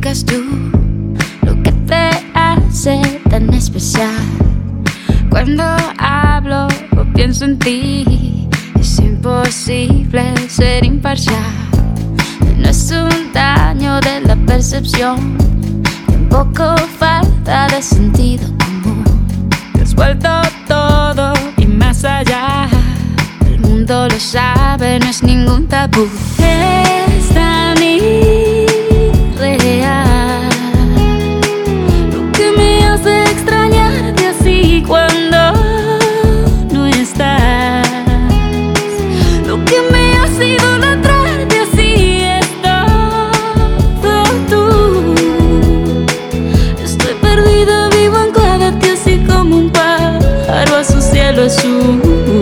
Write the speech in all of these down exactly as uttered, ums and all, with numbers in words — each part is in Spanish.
explicas tú lo que te hace tan especial. Cuando hablo o pienso en ti, es imposible ser imparcial. No es un daño de la percepción, tampoco falta de sentido común. Te has vuelto todo y más allá. El mundo lo sabe, no es ningún tabú. Es tan irreal lo que me hace extrañarte así cuando no estás, lo que me hace idolatrarte así es todo tú. Estoy perdida, vivo anclada a ti así como un pájaro a su cielo azul.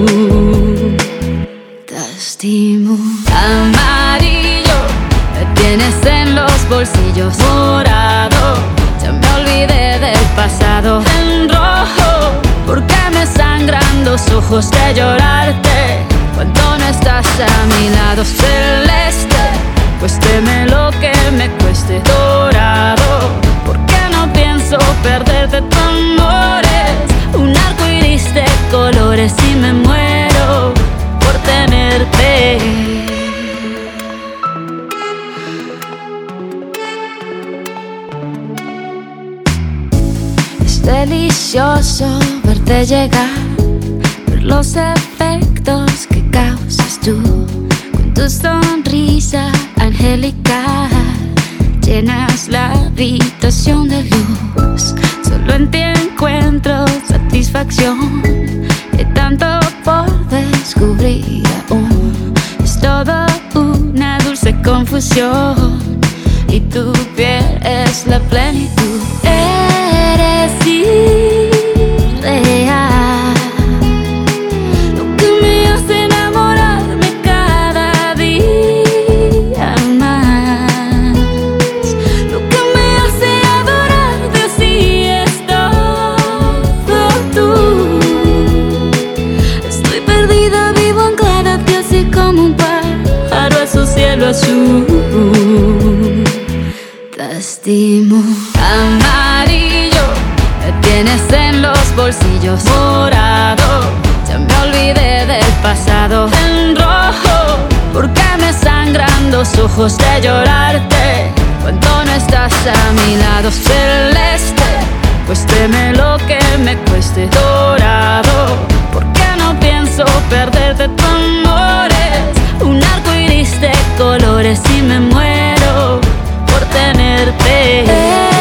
Te estimo. Amarillo, me tienes en los bolsillos. Morado, ya me olvidé del pasado. En rojo, porque me sangran los ojos de llorarte cuando no estás a mi lado. Celeste, cuésteme lo que me cueste. Dorado, porque no pienso perderte. Tu amor es un arco iris de colores y me muero por tenerte. Es delicioso verte llegar, ver los efectos que causas tú con tu sonrisa angelical. Llenas la habitación de luz, solo en ti encuentro satisfacción. Hay tanto por descubrir aún, es todo una dulce confusión y tu piel es la plenitud. Eres irreal, lo que me hace enamorarme cada día más, lo que me hace adorarte así es todo tú. Estoy perdida, vivo anclada a ti así como un pájaro a su cielo azul. Te estimo. Amarillo, me tienes en los bolsillos. Morado, ya me olvidé del pasado. En rojo, porque me sangran los ojos de llorarte cuando no estás a mi lado. Celeste, cuésteme lo que me cueste. Dorado, porque no pienso perderte. Tu amor es un arco iris de colores y me muero por tenerte.